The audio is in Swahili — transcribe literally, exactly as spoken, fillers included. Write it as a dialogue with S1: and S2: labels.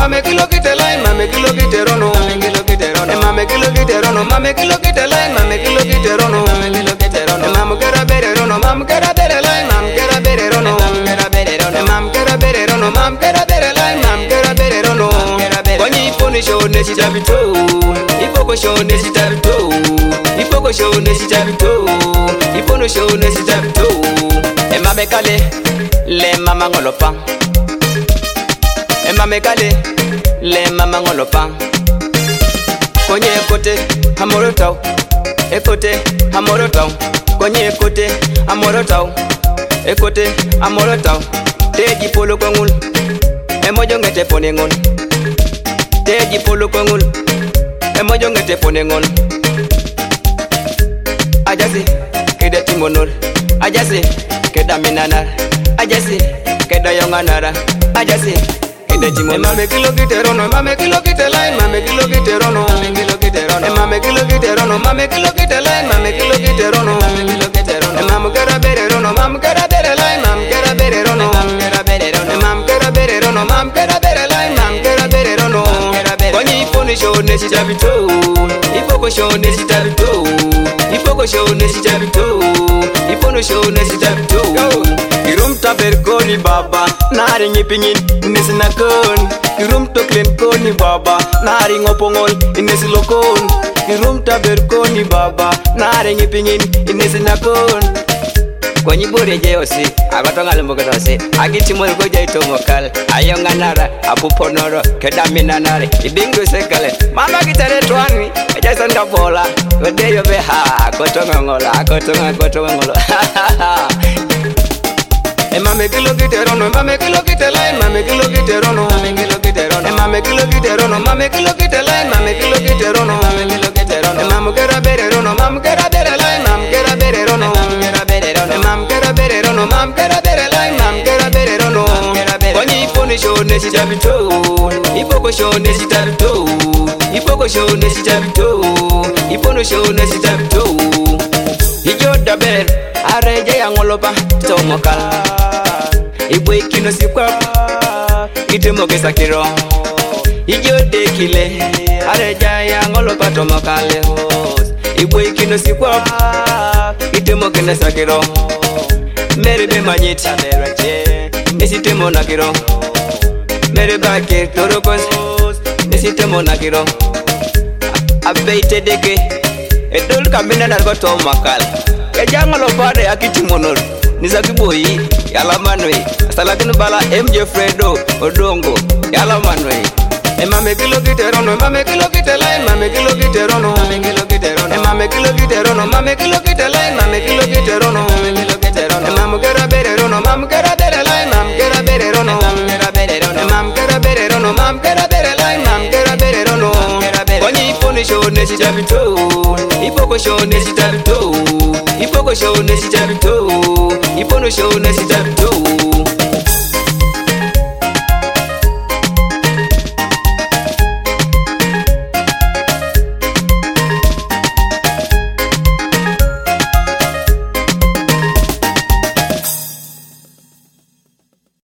S1: mame kilo kite line, mame kilo kite rono, mame kilo kite rono, mame kilo kite rono, mame kilo kite line, mame kilo kite rono, mame kilo kite rono, mame kera bere rono, mame kera bere line, mame kera bere rono, mame kera bere rono, mame kera bere rono, mame kera bere line, mame kera bere rono. Kwani iponi show ne sitabito, ipoko show ne sitabito, ipoko show ne sitabito, ipono show ne sitabito. E mame kale le mama ngolopa, e mame kale le mama ngolopa. Konye kote amoro tau, ekote amoro tau. Konye kote amoro tau, ekote amoro tau. Teji polo kongul, e mojo ngete ponengon. Teji polo kongul, e mojo ngete ponengon. Ajasi kede timonol, ajasi keda minanar, ajasi keda yonganara, ajasi kede timonol. Mame kilo kite rono, mame kilo kite line, mame kilo kite rono, mame kilo kite rono, mame kilo kite rono, mame kilo kite line, mame kilo kite rono, mame kilo kite rono. Mame kera bere rono, mame kera bere line, mame kera bere rono, mame kera bere rono, mame kera bere rono, mame kera bere line, mame kera bere rono. Kwani iponi show ne sitabito, ipoko show ne sitabito, ipoko show ne sitabito, ipono show ne sitabito. Irum taber koni baba, nari nyipingin inesinakon. Irum toklen koni baba, nari ngopongol inesilokon. Irum taber koni baba, nari nyipingin inesinakon. Kwenye bure jeosi, agotonga lumbukotosi. Agiti mori koja itomokal, ayonganara, apuponoro, kedaminanare. Idingu sekale, mama kitare tuani, ajasanda bola. Wedeyo beha, kotonga ngola, kotonga kotonga ngola. E mame kilo kite rono, mame kilo kite line, mame kilo kite rono, mame kilo kite rono, e mame kilo kite rono, mame kilo kite line, mame kilo kite rono, mame kilo kite rono, e mame kera bere rono, mame kera bere line, mame kera bere rono, mame kera bere rono, e mame kera bere rono, mame kera bere line, mame kera bere rono. Kwani iponi show ne sitabito, ipoko show ne sitabito, ipoko show ne sitabito, ipono show ne sitabito. Ijo daber areje yangolopa tomokal. Ibo ikino sikwap itimoke sakiro. Ijo dekile areja yangolopa tomokale hos. Ibo ikino sikwap itimoke na sakiro. Mere be manyit mesitemo nakiro. Mere bake torokos mesitemo nakiro. Abeite deke edol kamina nargo tomokal. Kajangolo pare akitimonol nizakiboyi yala manwe salakinu bala M J Fredo Odongo yala manwe. E mame kilo kite rono, mame kilo kite line, mame kilo kite rono, mame kilo kite rono, e mame kilo kite rono, mame kilo kite line, mame kilo kite rono, mame kilo kite rono, e mame kera bere rono, mame kera bere line, mame kera bere rono, mame kera bere rono, e mame kera bere rono, mame kera bere line, mame kera bere rono. Kwani iponi show ne sitabito, ipoko show ne sitabito, ipoko show ne sitabito, ipono show ne sitabito.